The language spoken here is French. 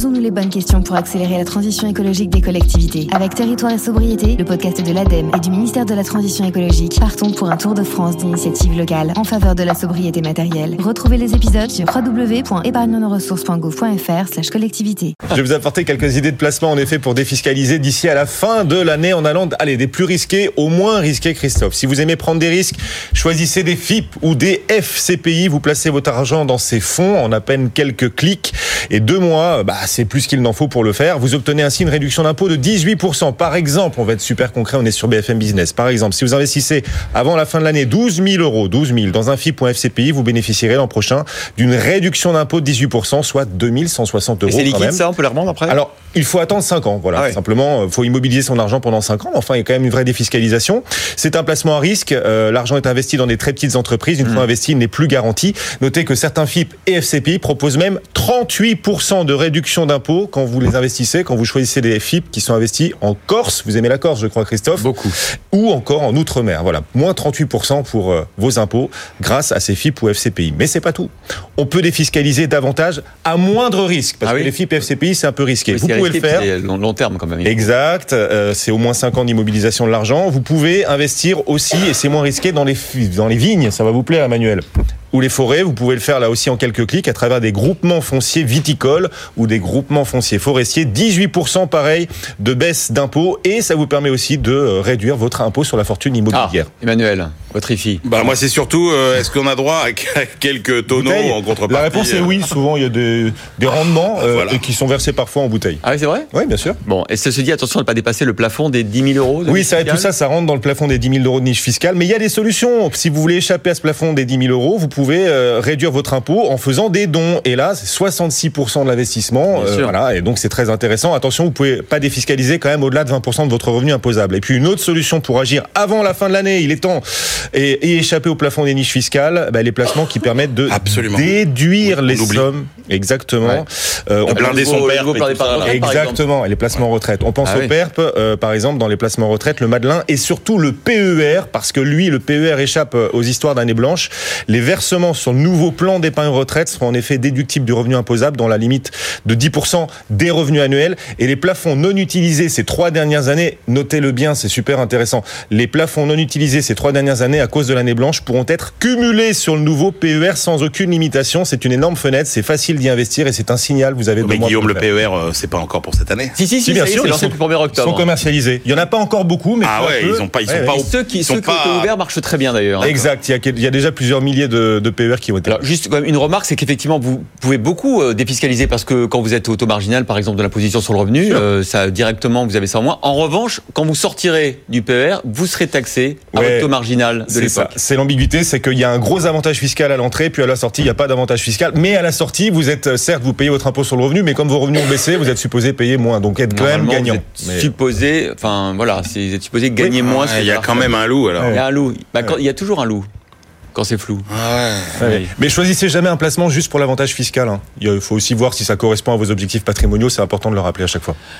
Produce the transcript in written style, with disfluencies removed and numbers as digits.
Posons-nous les bonnes questions pour accélérer la transition écologique des collectivités. Avec Territoire et Sobriété, le podcast de l'ADEME et du ministère de la Transition écologique, partons pour un tour de France d'initiatives locales en faveur de la sobriété matérielle. Retrouvez les épisodes sur www.épargnenoressources.gouv.fr/collectivité. Je vais vous apporter quelques idées de placement en effet pour défiscaliser d'ici à la fin de l'année en allant des plus risqués au moins risqués, Christophe. Si vous aimez prendre des risques, choisissez des FIP ou des FCPI. Vous placez votre argent dans ces fonds en à peine quelques clics et 2 mois, c'est plus qu'il n'en faut pour le faire. Vous obtenez ainsi une réduction d'impôt de 18%. Par exemple, on va être super concret, on est sur BFM Business. Par exemple, si vous investissez avant la fin de l'année 12 000 euros dans un FIP ou un FCPI, vous bénéficierez l'an prochain d'une réduction d'impôt de 18%, soit 2 160 euros. Et c'est liquide, quand même. ça, on peut les revendre après ? Alors, il faut attendre 5 ans, voilà. Simplement, il faut immobiliser son argent pendant 5 ans. Enfin, il y a quand même une vraie défiscalisation. C'est un placement à risque. L'argent est investi dans des très petites entreprises. Une fois investi, il n'est plus garanti. Notez que certains FIP et FCPI proposent même 38% de réduction d'impôt quand vous les investissez, quand vous choisissez des FIP qui sont investis en Corse. Vous aimez la Corse, je crois, Christophe. Beaucoup. Ou encore en Outre-mer. Voilà. Moins 38% pour vos impôts grâce à ces FIP ou FCPI. Mais c'est pas tout. On peut défiscaliser davantage à moindre risque. Parce que les FIP et FCPI, c'est un peu risqué. Oui, vous pouvez le faire. C'est long terme quand même. Exact. C'est au moins 5 ans d'immobilisation de l'argent. Vous pouvez investir aussi, et c'est moins risqué, dans les vignes. Ça va vous plaire, Emmanuel. Ou les forêts, vous pouvez le faire là aussi en quelques clics à travers des groupements fonciers viticoles ou des groupements fonciers forestiers. 18% pareil de baisse d'impôt et ça vous permet aussi de réduire votre impôt sur la fortune immobilière. Emmanuel, votre IFI. Moi c'est surtout, est-ce qu'on a droit à quelques tonneaux en contrepartie ? La réponse est oui, souvent il y a des rendements et qui sont versés parfois en bouteille. Ah oui, c'est vrai ? Oui, bien sûr. Bon, et ça se dit, attention à ne pas dépasser le plafond des 10 000 euros. Oui, tout ça rentre dans le plafond des 10 000 euros de niche fiscale. Mais il y a des solutions. Si vous voulez échapper à ce plafond des 10 000 euros, vous pouvez réduire votre impôt en faisant des dons. Et là, c'est 66% de l'investissement. Et donc c'est très intéressant. Attention, vous pouvez pas défiscaliser quand même au-delà de 20% de votre revenu imposable. Et puis une autre solution pour agir avant la fin de l'année, il est temps, et échapper au plafond des niches fiscales, les placements qui permettent de déduire les sommes. Exactement. On blinder son PERP. Exactement. Et les placements retraite. On pense au PERP, par exemple, dans les placements retraite, le Madelin et surtout le PER, parce que lui, le PER échappe aux histoires d'année blanche. Les versements sur le nouveau plan d'épargne retraite seront en effet déductibles du revenu imposable dans la limite de 10% des revenus annuels. Et les plafonds non utilisés ces 3 dernières années, notez-le bien, c'est super intéressant. Les plafonds non utilisés ces 3 dernières années à cause de l'année blanche pourront être cumulés sur le nouveau PER sans aucune limitation. C'est une énorme fenêtre, c'est facile d'y investir et c'est un signal. Vous avez mais Guillaume, le PER, c'est pas encore pour cette année. Si, bien sûr, c'est lancé le 1er octobre. Ils sont commercialisés. Il y en a pas encore beaucoup, mais ils sont pas ceux qui ont été ouverts marchent très bien d'ailleurs. Exact. Il y a déjà plusieurs milliers de PER qui ont été. Alors, juste quand même une remarque, c'est qu'effectivement vous pouvez beaucoup défiscaliser parce que quand vous êtes au taux marginal, par exemple de l'imposition sur le revenu, ça directement vous avez ça en moins. En revanche, quand vous sortirez du PER, vous serez taxé à votre taux marginal de l'époque. C'est l'ambiguïté, c'est qu'il y a un gros avantage fiscal à l'entrée, puis à la sortie il n'y a pas d'avantage fiscal. Mais à la sortie, vous êtes certes vous payez votre impôt sur le revenu, mais comme vos revenus ont baissé, vous êtes supposé payer moins, donc être quand même gagnant. Vous êtes supposé gagner moins. Il y a quand même un loup alors. Il y a un loup. Il y a toujours un loup. Quand c'est flou. Mais choisissez jamais un placement juste pour l'avantage fiscal. Il faut aussi voir si ça correspond à vos objectifs patrimoniaux. C'est important de le rappeler à chaque fois.